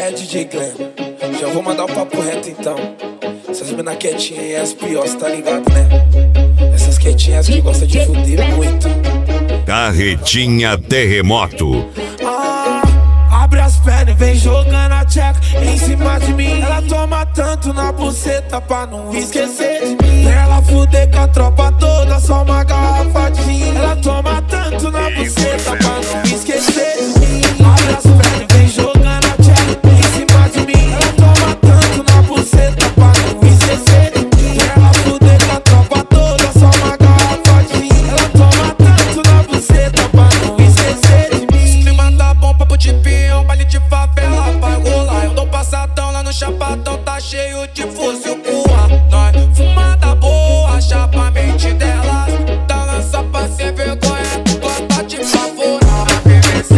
é DJ Glenn. Já vou mandar o papo reto então. Essas mina quietinhas e as piores, tá ligado, né? Essas quietinhas que gostam de fuder muito. Carretinha Terremoto. Abre as pernas e vem jogando a tcheca em cima de mim. Ela toma tanto na buceta pra não esquecer de mim. Pra ela fuder com a tropa toda, só uma garrafa de gin. Ela toma tanto na buceta pra não esquecer de mim. Abre as pernas e vem jogando a tcheca em cima de mim. Ela toma tanto na buceta pra não esquecer de mim. Pra ela fuder com a tropa toda, só uma garrafa de gin. Ela toma tanto na buceta pra não esquecer de mim. Se me manda bom papo de peão, baile de favela vai rolar. Eu tô passadão lá no Chapadão, tá cheio de fuzil coa. Nós fumada boa, chapa a mente delas. Tá lança pra ser vergonha, gosta de favorar. A BBC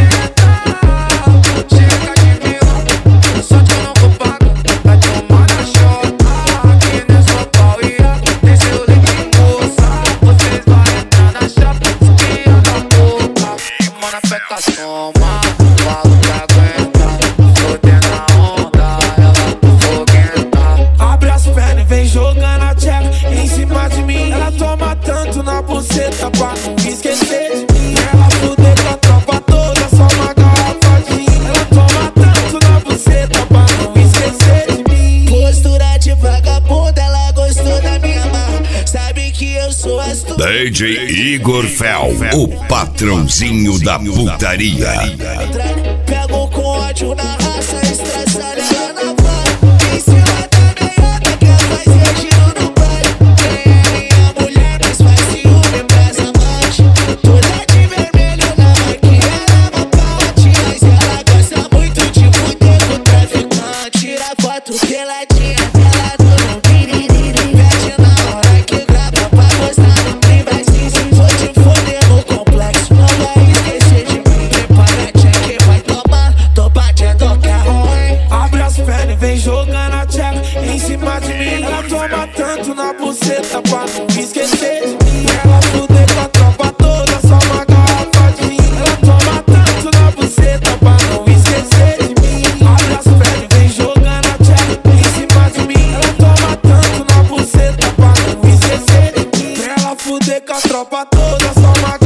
chega de vilão, só que eu não vou pagar. Vai tomar na chota, aqui nessa pauia. Tem seu leite moça, vocês vão entrar na chapa, espia da boca. Mano, aperta a soma, falo pra aguentar. Fodendo a onda, ela foguenta. Abre as pernas e vem jogando a tcheca em cima de mim. Ela toma tanto na buceta pra não esquecer de mim. Ela fuder com a tropa toda, só uma garrafa de gin. Ela toma tanto na buceta pra não esquecer de mim. Postura de vagabunda, ela gostou da minha marra. Sabe que eu sou astuto. DJ Igor Fel, o patrãozinho da putaria. Pego com ódio na raça, estressada ela na vara. Em cima da meiota, quer fazer giro no baile. Quem é minha mulher, mas faz ciúme pras amantes. Toda de vermelho na maquiagem, ela uma parte. Mas ela gosta muito de fuder com o traficante. Tira foto peladinha dela no piriri. Pede na hora que grava pra postar no privacy. Vou te foder no complexo, não vai esquecer de mim. Prepara check, vai tomar, topa de tocar ruim. Abre as pernas e vem jogando a tcheca em cima de mim. Ela toma tanto na buceta pra não esquecer de mim. Ela fuder com a tropa toda, só uma garrafa de gin. Ela toma tanto na buceta pra não esquecer de mim. Abre as pernas e vem jogando a tcheca em cima de mim. Ela toma tanto na buceta pra não esquecer de mim. Pra ela fuder com a tropa toda, só uma